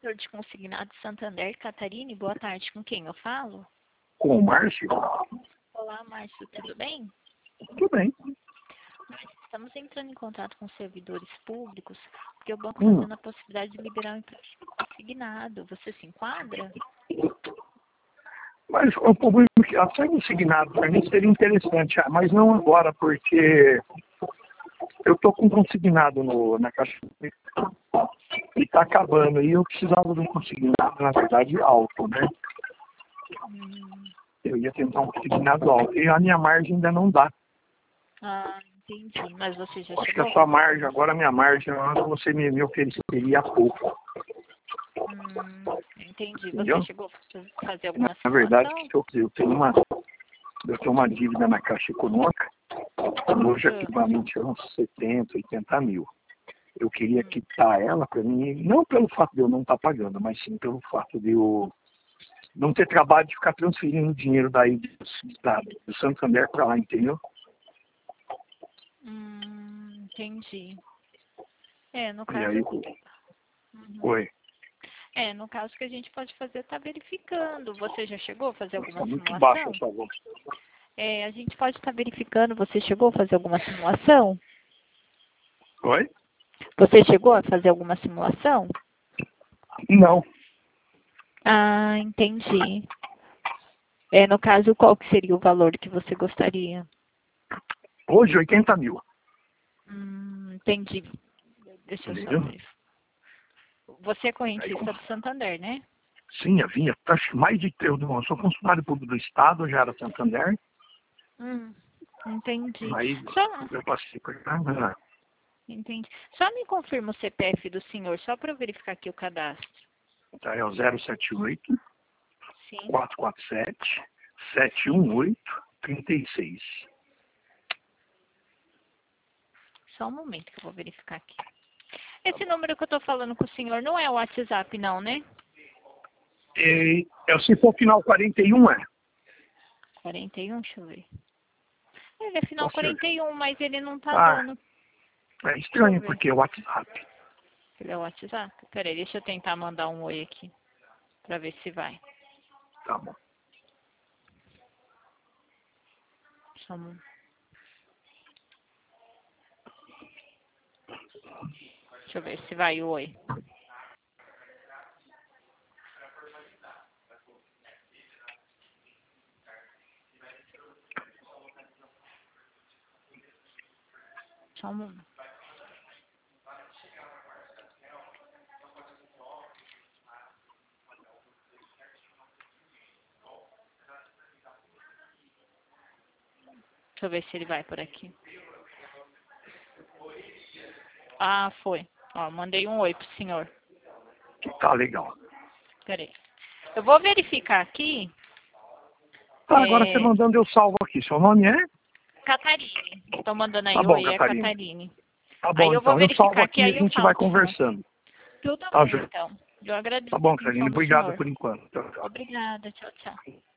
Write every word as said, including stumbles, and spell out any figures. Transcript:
corretor de consignado Santander, Catarine. Boa tarde. Com quem eu falo? Com o Márcio? Olá, Márcio. Tudo bem? Tudo bem. Estamos entrando em contato com servidores públicos, porque o banco Hum. está tendo a possibilidade de liberar um empréstimo consignado. Você se enquadra? Mas o problema é que até consignado para mim seria interessante, ah, mas não agora, porque eu estou com consignado no, na caixa e está acabando. E eu precisava de um consignado, na verdade, alto, né? Hum. Eu ia tentar um consignado alto. E a minha margem ainda não dá. Ah, entendi. Mas você já Acho que chegou? a sua margem, agora a minha margem, você me, me ofereceria pouco. Hum, entendi. Entendeu? Você chegou a fazer alguma Na, na simulação? verdade, eu, eu, tenho uma, eu tenho uma dívida na Caixa Econômica, hoje Ah. equivalente a uns setenta, oitenta mil. Eu queria quitar ela para mim, não pelo fato de eu não estar pagando, mas sim pelo fato de eu não ter trabalho de ficar transferindo dinheiro daí da, do Santander para lá, entendeu? Hum, entendi. É, no E caso... aí, Uhum. oi. É, no caso que a gente pode fazer tá verificando. Você já chegou a fazer alguma Está muito baixa simulação? a sua voz. É, a gente pode estar verificando. Você chegou a fazer alguma simulação? Oi? Você chegou a fazer alguma simulação? Não. Ah, entendi. É, no caso, qual que seria o valor que você gostaria? Hoje, oitenta mil. Hum, entendi. Deixa eu só Entendeu? ver. Você é Aí, correntista do Santander, né? sim, eu vinha. Acho mais de eu não sou funcionário público do Estado, eu já era Santander. Hum, entendi. Aí Só, eu passei por cá. entendi. Só me confirma o C P F do senhor, só para eu verificar aqui o cadastro. Tá, é o zero sete oito, Sim. quatro quatro sete, sete um oito, três seis. Só um momento que eu vou verificar aqui. Esse número que eu tô falando com o senhor não é o WhatsApp, não, né? E, é, se for final quarenta e um, é? quarenta e um, deixa eu ver. Ele é final Ou seja, quarenta e um, mas ele não tá ah, dando. é Deixa eu estranho, ver. porque é o WhatsApp. Ele é o WhatsApp? Peraí, deixa eu tentar mandar um oi aqui. Pra ver se vai. Tá bom. Só um... Deixa eu ver se vai o oi. Só um momento. Deixa eu ver se ele vai por aqui. Ah, foi. Ó, mandei um oi pro senhor. Tá legal. Peraí. Eu vou verificar aqui. Tá, agora você É... mandando, eu salvo aqui. Seu nome é? Catarine. Tô mandando aí Tá bom, oi, é Catarina. Catarine. Tá Aí bom, eu vou então. Eu salvo verificar aqui, aqui e a aí eu gente falo vai com o senhor. conversando. Tudo Tá, bem, Ju? então. Eu agradeço Tá a bom, Catarina. atenção do Obrigado senhor. por enquanto. Tchau, tchau. Obrigada, tchau, tchau.